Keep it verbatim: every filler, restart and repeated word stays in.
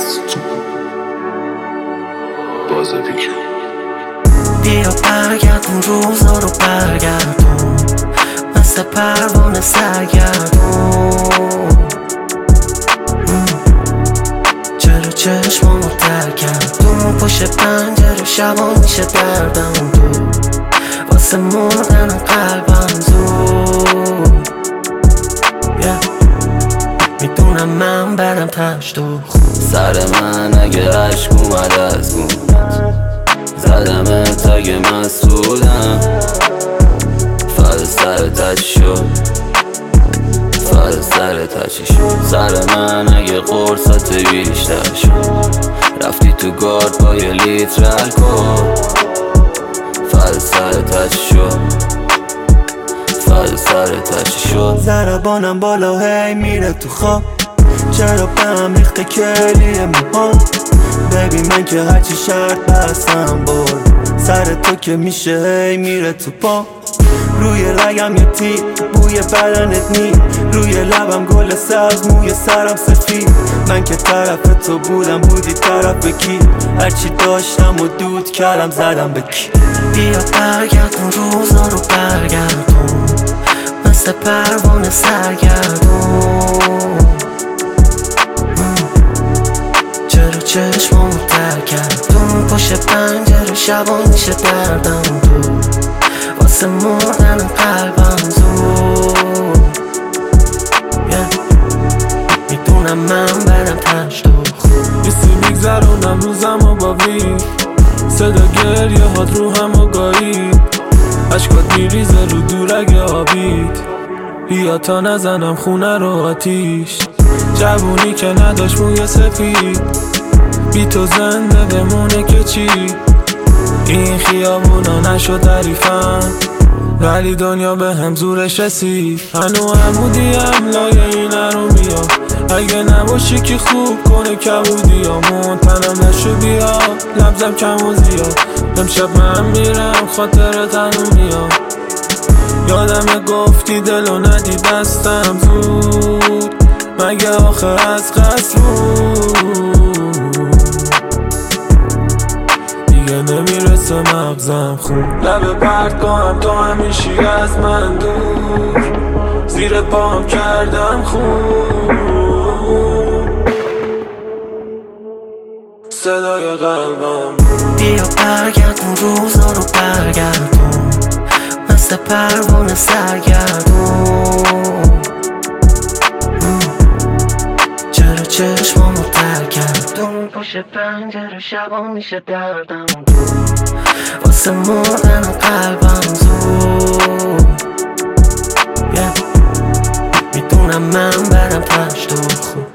بیا برگردون روزا رو برگردون، مثل پروانه سرگردون. چرا چشمامو تر کردون، پشت پنجره شبا میشه دردم دور، واسه مردن قلبم زود. yeah. میدونم من برم تشت و خون، سر من اگه عشق اومد از گون زدم تاگه مسئولم، فرد سر تچی شد، فرد سر تچی شد. سر من اگه قرصت بیشتر شد، رفتی تو گارد با یه لیتر الکل، فرد سر تچی شد، فرد سر تچی شد. ضربانم بالا هی میره تو خواب، چرا به هم ریخته کلیه موهام. ببین من که هرچی شرط بستم برد، سر تو که میشه هی میره تو پا. روی رگم یه تیر، بوی بدنت نی، روی لبم گل سبز، موی سرم سفید. من که طرف تو بودم، بودی طرف کی؟ هرچی داشتم و دود کردم زدم به کی. بیا برگردون روزا رو برگردون، مثل پروانه سرگردون. چرا چشمامو تر کردون، پشت پنجره شبا میشه دردم دور، واسه مردن قلبم زود. yeah. میدونم من برم تشت و خون، بیستی میگذرونم روزم و با وی، صدا گریه هات رو هم و گایید، عشقات میریزه رو دورگ آبید. بیا تا نزنم خونه رو آتیش، جوونی که نداشت موی سفید، بی تو زنده بمونه که چی؟ این خیابونا نشد تعریفم، ولی دنیا به هم زورش رسید. هنو عمودیم لایه این ارومیا، اگه نباشی که خوب کنه کبودی همون، تنم نشو بیا لبزم کم و زیاد. امشب من میرم خاطر تنو میاد، یادم گفتی دلو ندی دستم زود، مگه آخر از قصد بود دیگه نمیرسه مغزم خون. لبه پرد کنم تو همیشی از من دور، زیر پام کردم خون، صدای قلبم. بیا برگردون روزا رو برگردون، مثل پروانه سرگردون. چرا چشمامو تر کردون، پشت پنجره شبا میشه دردم دور، واسه مردن قلبم زود. yeah. میدونم من برم تشت و خون.